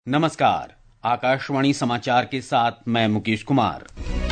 नमस्कार, आकाशवाणी समाचार के साथ मैं मुकेश कुमार।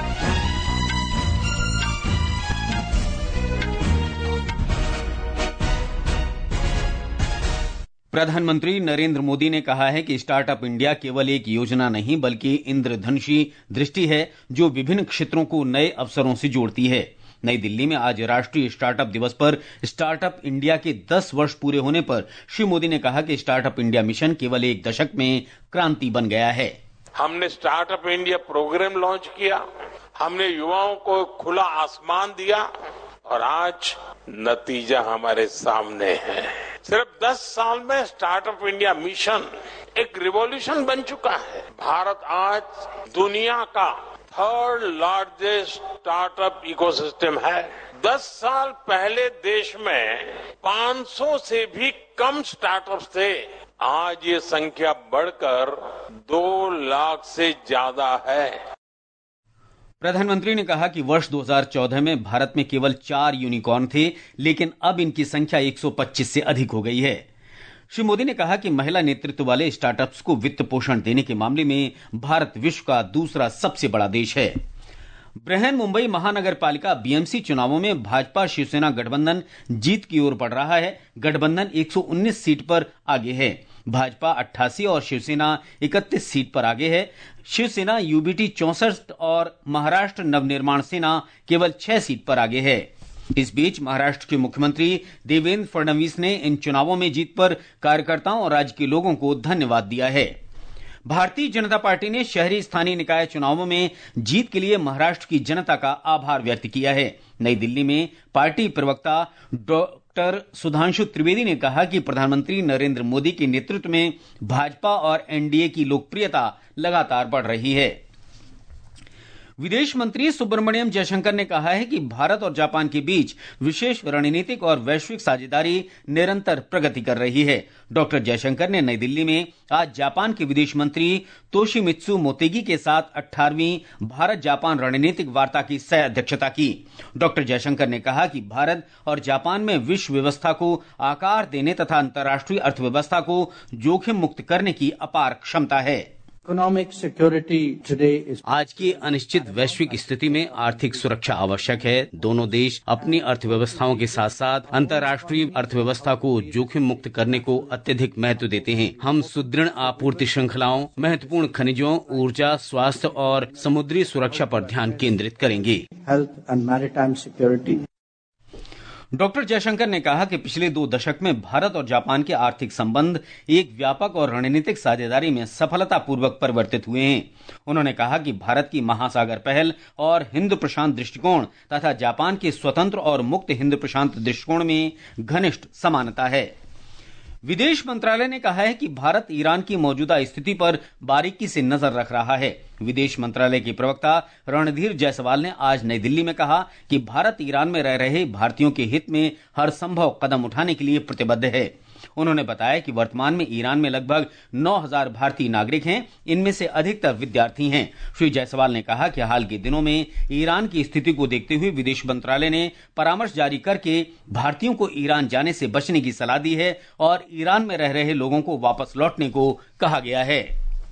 प्रधानमंत्री नरेंद्र मोदी ने कहा है कि स्टार्टअप इंडिया केवल एक योजना नहीं बल्कि इंद्रधनुषी दृष्टि है जो विभिन्न क्षेत्रों को नए अवसरों से जोड़ती है। नई दिल्ली में आज राष्ट्रीय स्टार्टअप दिवस पर स्टार्टअप इंडिया के 10 वर्ष पूरे होने पर श्री मोदी ने कहा कि स्टार्टअप इंडिया मिशन केवल एक दशक में क्रांति बन गया है। हमने स्टार्टअप इंडिया प्रोग्राम लॉन्च किया, हमने युवाओं को खुला आसमान दिया और आज नतीजा हमारे सामने है। सिर्फ 10 साल में स्टार्टअप इंडिया मिशन एक रिवॉल्यूशन बन चुका है। भारत आज दुनिया का 3rd लार्जेस्ट स्टार्टअप इकोसिस्टम है। 10 साल पहले देश में 500 से भी कम स्टार्टअप्स थे। आज ये संख्या बढ़कर 2 लाख से ज्यादा है। प्रधानमंत्री ने कहा कि वर्ष 2014 में भारत में केवल 4 यूनिकॉर्न थे, लेकिन अब इनकी संख्या 125 से अधिक हो गई है। श्री मोदी ने कहा कि महिला नेतृत्व वाले स्टार्टअप्स को वित्त पोषण देने के मामले में भारत विश्व का दूसरा सबसे बड़ा देश है। बृहन मुंबई महानगर पालिका बीएमसी चुनावों में भाजपा शिवसेना गठबंधन जीत की ओर बढ़ रहा है। गठबंधन 119 सीट पर आगे है, भाजपा 88 और शिवसेना 31 सीट पर आगे है। शिवसेना यूबीटी 64 और महाराष्ट्र नवनिर्माण सेना केवल 6 सीट पर आगे है। इस बीच महाराष्ट्र के मुख्यमंत्री देवेंद्र फडणवीस ने इन चुनावों में जीत पर कार्यकर्ताओं और राज्य के लोगों को धन्यवाद दिया है। भारतीय जनता पार्टी ने शहरी स्थानीय निकाय चुनावों में जीत के लिए महाराष्ट्र की जनता का आभार व्यक्त किया है। नई दिल्ली में पार्टी प्रवक्ता डॉक्टर सुधांशु त्रिवेदी ने कहा कि प्रधानमंत्री नरेंद्र मोदी के नेतृत्व में भाजपा और एनडीए की लोकप्रियता लगातार बढ़ रही है। विदेश मंत्री सुब्रमण्यम जयशंकर ने कहा है कि भारत और जापान के बीच विशेष रणनीतिक और वैश्विक साझेदारी निरंतर प्रगति कर रही है। डॉक्टर जयशंकर ने नई दिल्ली में आज जापान के विदेश मंत्री तोशिमित्सु मोतेगी के साथ 18वीं भारत जापान रणनीतिक वार्ता की सह अध्यक्षता की। डॉक्टर जयशंकर ने कहा कि भारत और जापान में विश्व व्यवस्था को आकार देने तथा अंतर्राष्ट्रीय अर्थव्यवस्था को जोखिम मुक्त करने की अपार क्षमता है। आज की अनिश्चित वैश्विक स्थिति में आर्थिक सुरक्षा आवश्यक है। दोनों देश अपनी अर्थव्यवस्थाओं के साथ साथ अंतर्राष्ट्रीय अर्थव्यवस्था को जोखिम मुक्त करने को अत्यधिक महत्व देते हैं। हम सुदृढ़ आपूर्ति श्रृंखलाओं, महत्वपूर्ण खनिजों, ऊर्जा, स्वास्थ्य और समुद्री सुरक्षा पर ध्यान केंद्रित करेंगे। डॉक्टर जयशंकर ने कहा कि पिछले 2 दशक में भारत और जापान के आर्थिक संबंध एक व्यापक और रणनीतिक साझेदारी में सफलतापूर्वक परिवर्तित हुए हैं। उन्होंने कहा कि भारत की महासागर पहल और हिंद प्रशांत दृष्टिकोण तथा जापान के स्वतंत्र और मुक्त हिंद प्रशांत दृष्टिकोण में घनिष्ठ समानता है। विदेश मंत्रालय ने कहा है कि भारत ईरान की मौजूदा स्थिति पर बारीकी से नजर रख रहा है। विदेश मंत्रालय के प्रवक्ता रणधीर जायसवाल ने आज नई दिल्ली में कहा कि भारत ईरान में रह रहे भारतीयों के हित में हर संभव कदम उठाने के लिए प्रतिबद्ध है। उन्होंने बताया कि वर्तमान में ईरान में लगभग 9,000 भारतीय नागरिक हैं, इनमें से अधिकतर विद्यार्थी हैं। श्री जायसवाल ने कहा कि हाल के दिनों में ईरान की स्थिति को देखते हुए विदेश मंत्रालय ने परामर्श जारी करके भारतीयों को ईरान जाने से बचने की सलाह दी है और ईरान में रह रहे लोगों को वापस लौटने को कहा गया है।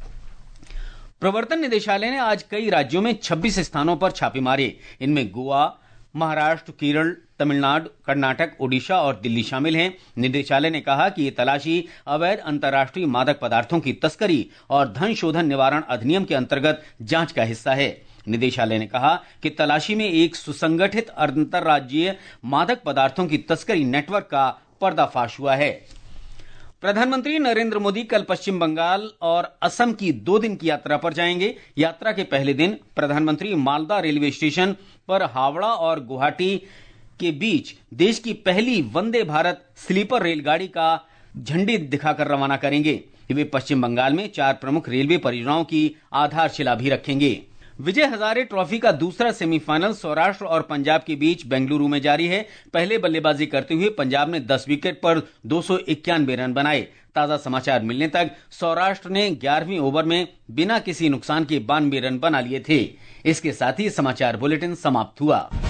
प्रवर्तन निदेशालय ने आज कई राज्यों में 26 स्थानों पर छापे मारे। इनमें गोवा, महाराष्ट्र, केरल, तमिलनाडु, कर्नाटक, ओडिशा और दिल्ली शामिल हैं। निदेशालय ने कहा कि ये तलाशी अवैध अंतर्राष्ट्रीय मादक पदार्थों की तस्करी और धन शोधन निवारण अधिनियम के अंतर्गत जांच का हिस्सा है। निदेशालय ने कहा कि तलाशी में एक सुसंगठित अंतर्राज्यीय मादक पदार्थों की तस्करी नेटवर्क का पर्दाफाश हुआ है। प्रधानमंत्री नरेंद्र मोदी कल पश्चिम बंगाल और असम की 2 दिन की यात्रा पर जाएंगे। यात्रा के पहले दिन प्रधानमंत्री मालदा रेलवे स्टेशन पर हावड़ा और गुवाहाटी के बीच देश की पहली वंदे भारत स्लीपर रेलगाड़ी का झंडी दिखाकर रवाना करेंगे। वे पश्चिम बंगाल में 4 प्रमुख रेलवे परियोजनाओं की आधारशिला भी रखेंगे। विजय हजारे ट्रॉफी का दूसरा सेमीफाइनल सौराष्ट्र और पंजाब के बीच बेंगलुरु में जारी है। पहले बल्लेबाजी करते हुए पंजाब ने 10 विकेट पर 291 रन बनाए। ताजा समाचार मिलने तक सौराष्ट्र ने 11वीं ओवर में बिना किसी नुकसान के 92 रन बना लिए थे। इसके साथ ही समाचार बुलेटिन समाप्त हुआ।